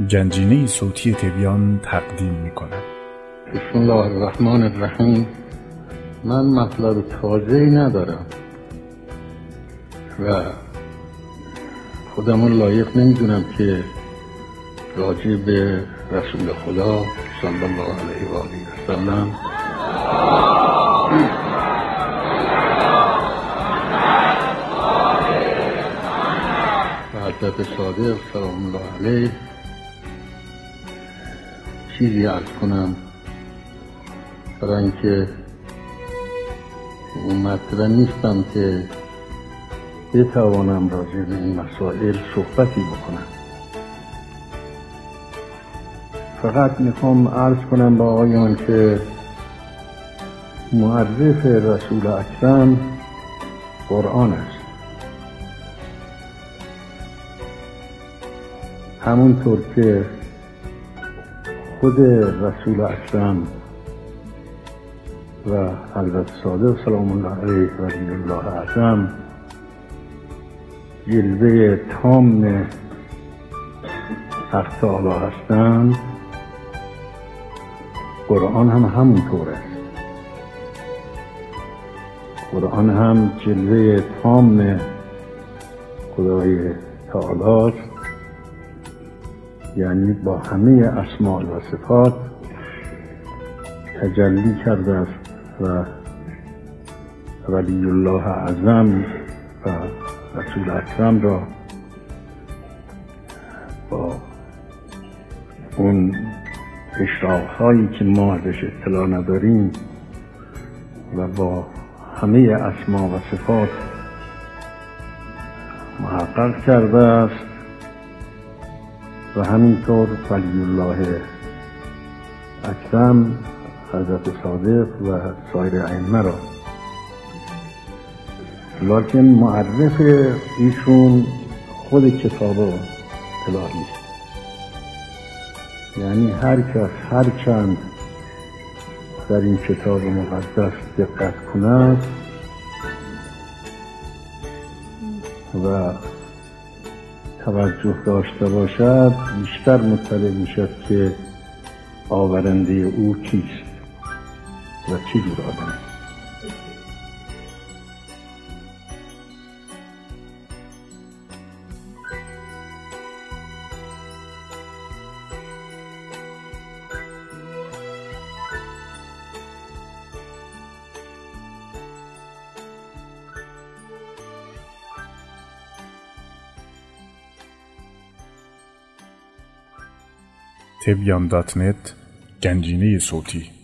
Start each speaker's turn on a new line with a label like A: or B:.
A: گنجینه صوتی تبیان تقدیم می‌کند.
B: بسم الله الرحمن الرحیم. من مطلب تازه‌ای ندارم و خودمو لایق نمیدونم که راجع به رسول خدا صلی الله علیه و آله و سلم و حضرت صادق سلام الله علیه چیزی عرض کنم، برای اینکه اون مطرح نیستم که بتوانم راجع به این مسائل صحبتی بکنم. فقط میخوام عرض کنم با آقایان که معرف رسول اکرم قرآن است. همونطور که خود رسول اکرم و حضرت صادق سلام الله علیه ولی الله اعظم جلوه تام حق تعالی هستند، قرآن هم همونطور است. قرآن هم جلوه تام خدای تعالی است، یعنی با همه اسماء و صفات تجلی کرده است و ولی الله اعظم و رسول اکرم را با اون اشراق‌هایی که ما ازش اطلاع نداریم و با همه اسما و صفات محقق کرده است و همینطور ولی الله اکرم حضرت صادق و سایر ائمه را. لکن معرف ایشون خود کتاب اطلاع نیست، یعنی هر کس هر چند در این کتاب مقدس دقت کند و توجه داشته باشد بیشتر مطلع میشد که آورنده او کیست و چه جور آدم است.
A: tebyan.net گنجینه صوتی